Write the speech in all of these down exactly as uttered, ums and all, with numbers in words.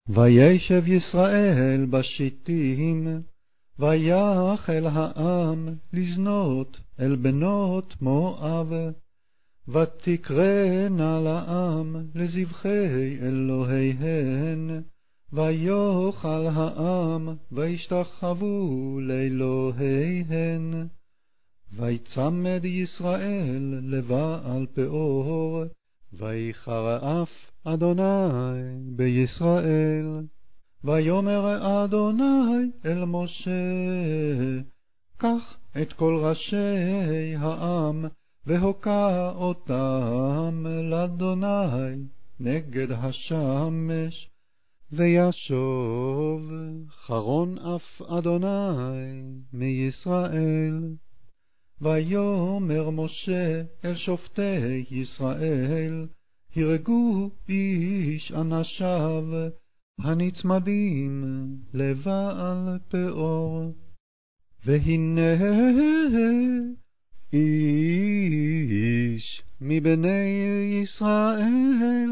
וישב ישראל בשיטים, ויחל העם לזנות אל בנות מואב, ותקרנה לעם לזבחי אלוהיהן, ויאכל העם וישתחוו לאלוהיהן. ויצמד ישראל לבעל פאור, ויחר אף אדוני בישראל. ויאמר אדוני אל משה, קח את כל ראשי העם, והוקע אותם לאדוני נגד השמש, וישוב חרון אף אדוני מישראל. ויאמר משה אל שופטי ישראל, הרגו איש אנשיו הנצמדים לבעל פאור. והנה איש מבני ישראל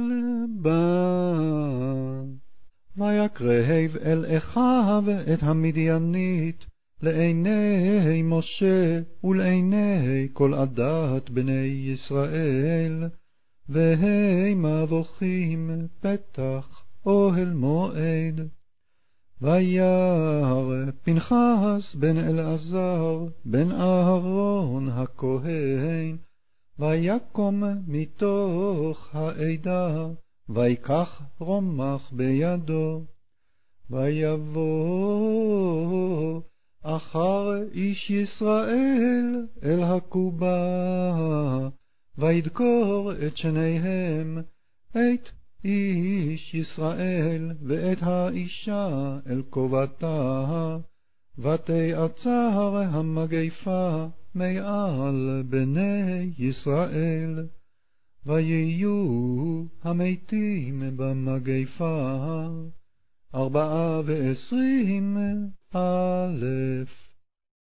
בא, ויקרב אל אחיו את המדיינית לעיני משה ולעיני כל עדת בני ישראל, והמה בוכים פתח אוהל מועד. וירא פנחס בן אלעזר בן אהרון הכהן, ויקום מתוך העדה, ויקח רומח בידו, ויבוא אחר איש ישראל אל הקובה, וידקור את שניהם, את איש ישראל ואת האישה אל קובתה, ותעצר המגפה מעל בני ישראל, ויהיו המתים במגפה ארבעה ועשרים אלף.